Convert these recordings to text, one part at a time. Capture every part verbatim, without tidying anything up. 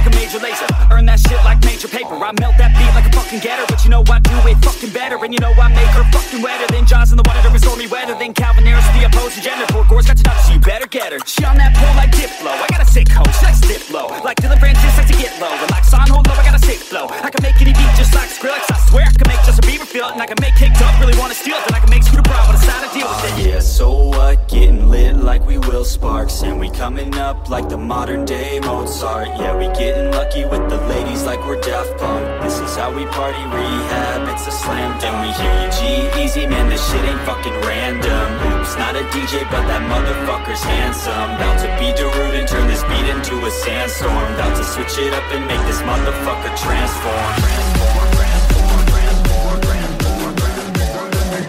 like a major laser. Earn that shit like major paper. I melt that beat like a fucking getter. But you know I do it fucking better. And you know I make her fucking wetter than Jaws in the water to restore me weather than Calvin Harris, the opposing gender. Poor Gore's got you nuts, so you better get her. She on that pole like Diplo. I got a sick hoe, she likes dip low. Like Dylan Francis likes to get low. Relax on, hold low, I got a sick flow. I can make any beat just like Skrillex. I swear I can make Justin Bieber feel it. And I can make Cake Up really wanna steal it. Then I can make Scooter Braun wanna sign a deal with it. Yeah, so what? Getting lit like we Will Sparks. And we coming up like the modern day Mozart. Yeah, we getting lucky with the ladies like we're Daft Punk. This is how we party, rehab, it's a slam dunk. We hear you G-Eazy, man, this shit ain't fucking random. Oops, not a D J, but that motherfucker's handsome. About to be Darude and turn this beat into a sandstorm. About to switch it up and make this motherfucker transform. Transform, transform, transform, transform, transform.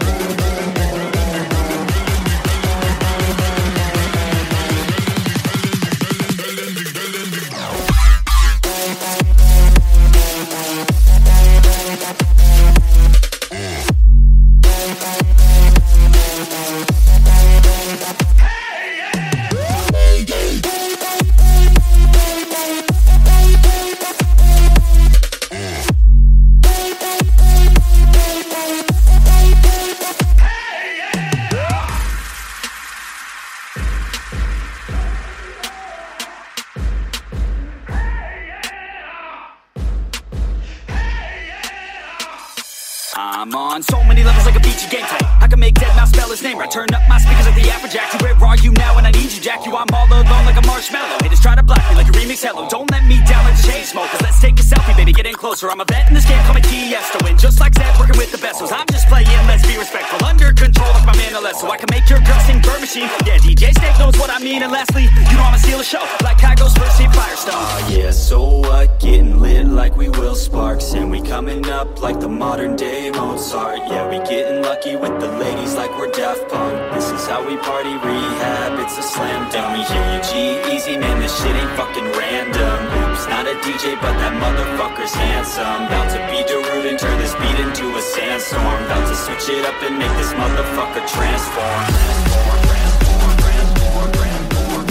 I'm on so many levels like a beachy game type. I can make dead mouse spell his name right. Turn up my speakers like the Afrojack. Where are you now when I need you, Jack? You, I'm all alone like a marshmallow. Haters try to block me like a remix Hello. Don't let me down like the Chainsmokers. Let's take a selfie, baby, get in closer. I'm a vet in this game, call me Tiesto. And just like Zed, working with the bestos. I'm just playing, let's be respectful. Under control like my man Alesso. I can make your girl sing Bird Machine. Yeah, D J Snake knows what I mean. And lastly, you know I'ma steal a show like Kygo's first team Firestone. Uh, yeah, so what? Getting lit like we Will Sparks. And we coming up like the modern day Mozart. Yeah, we getting lucky with the ladies like we're Daft Punk. This is how we party, rehab, it's a slam dunk. We hear you G-Eazy, man, this shit ain't fucking random. Oops, not a D J, but that motherfucker's handsome. About to be Darude and turn this beat into a sandstorm. About to switch it up and make this motherfucker transform. Transform, transform, transform, transform,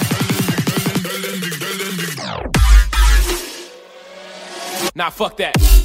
Nah, fuck that.